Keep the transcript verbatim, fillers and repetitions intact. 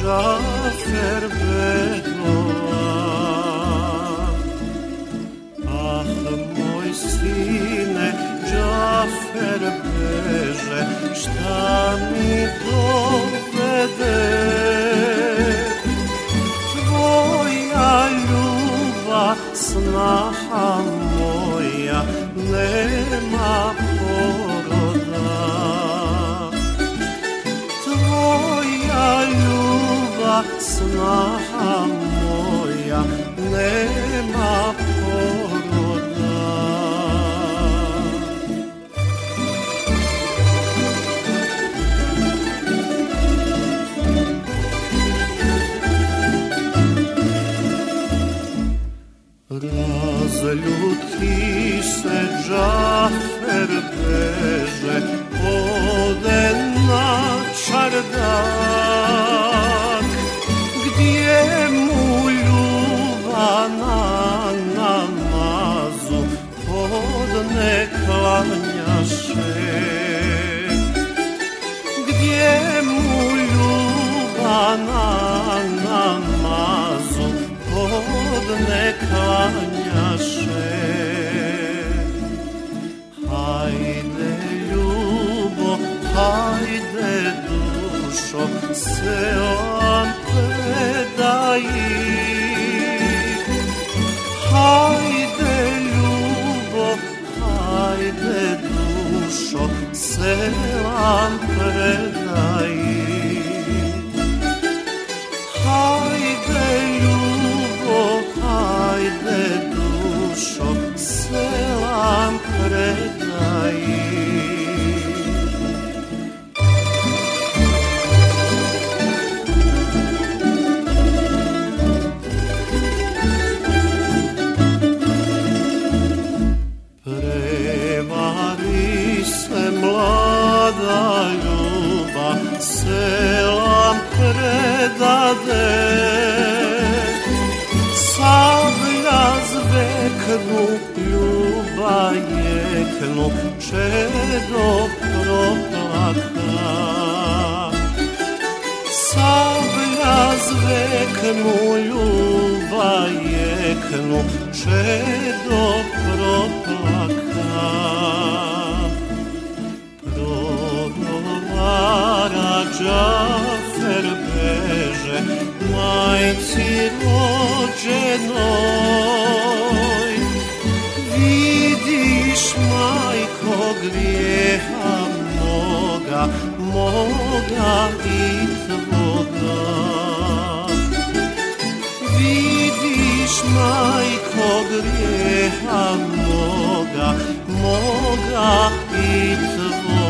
Džafer Begova. Ah, moj sine, Džafer beže, šta mi dovede? Tvoja ljubav, snaha moja, nema poroda. Tvoja ljubav, snaha moja, nema poroda. Razljuti se, Džafer beže, ode na čardak, gdje mu ljubav na namazu podne klanjaše. Gdje mu ljubav na namazu podne klanjaše. Hajde ljubo, hajde dušo, selam predaji. Hajde ljubo, hajde dušo, selam predaji. Hajde ljubo, hajde dušo, selam predaji. Prevari se mlada ljubav, selam predade. Sablja zveknu, ljubav jeknu, čedo proplaka. Sablja zveknu, ljubav jeknu, čedo proplaka. Progovara Džafer beže, majci rođenoj. Vidiš, majko, grijeha moga, moga i tvoga. Vidiš, majko, grijeha moga, moga i tvoga.